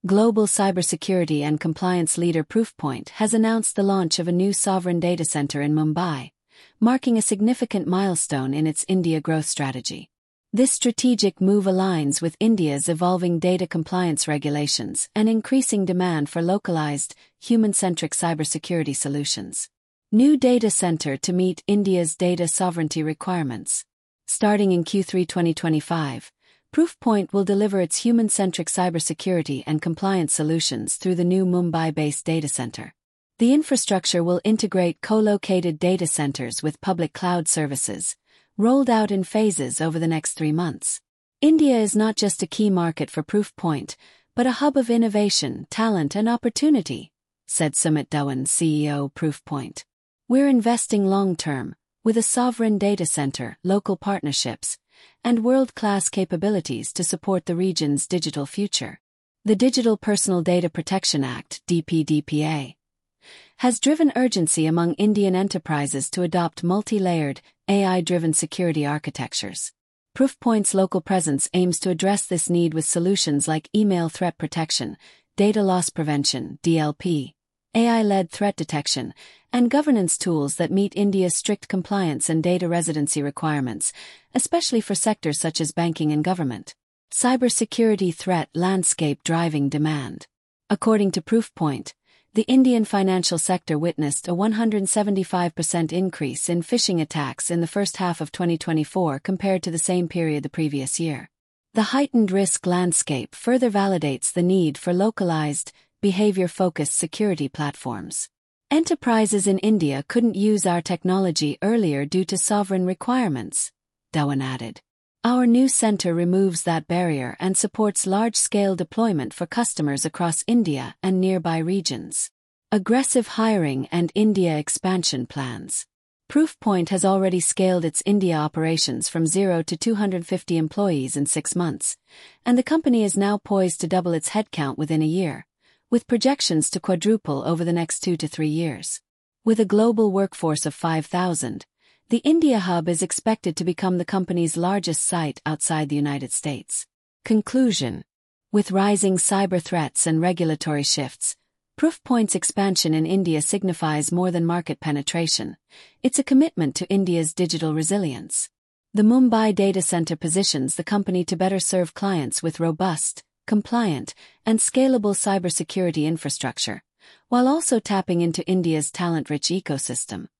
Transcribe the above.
Global cybersecurity and compliance leader Proofpoint has announced the launch of a new sovereign data center in Mumbai, marking a significant milestone in its India growth strategy. This strategic move aligns with India's evolving data compliance regulations and increasing demand for localized, human-centric cybersecurity solutions. New data center to meet India's data sovereignty requirements. Starting in Q3 2025, Proofpoint will deliver its human-centric cybersecurity and compliance solutions through the new Mumbai-based data center. The infrastructure will integrate co-located data centers with public cloud services, rolled out in phases over the next 3 months. India is not just a key market for Proofpoint, but a hub of innovation, talent, and opportunity, said Sumit Dhawan, CEO Proofpoint. We're investing long-term, with a sovereign data center, local partnerships, and world-class capabilities to support the region's digital future. The Digital Personal Data Protection Act, DPDPA, has driven urgency among Indian enterprises to adopt multi-layered, AI-driven security architectures. Proofpoint's local presence aims to address this need with solutions like email threat protection, data loss prevention, DLP, AI-led threat detection, and governance tools that meet India's strict compliance and data residency requirements, especially for sectors such as banking and government. Cybersecurity threat landscape driving demand. According to Proofpoint, the Indian financial sector witnessed a 175% increase in phishing attacks in the first half of 2024 compared to the same period the previous year. The heightened risk landscape further validates the need for localized, behavior-focused security platforms. Enterprises in India couldn't use our technology earlier due to sovereign requirements, Dhawan added. Our new center removes that barrier and supports large-scale deployment for customers across India and nearby regions. Aggressive hiring and India expansion plans. Proofpoint has already scaled its India operations from 0 to 250 employees in 6 months, and the company is now poised to double its headcount within a year, with projections to quadruple over the next 2 to 3 years. With a global workforce of 5,000, the India hub is expected to become the company's largest site outside the United States. Conclusion. With rising cyber threats and regulatory shifts, Proofpoint's expansion in India signifies more than market penetration. It's a commitment to India's digital resilience. The Mumbai data center positions the company to better serve clients with robust, compliant, and scalable cybersecurity infrastructure, while also tapping into India's talent-rich ecosystem.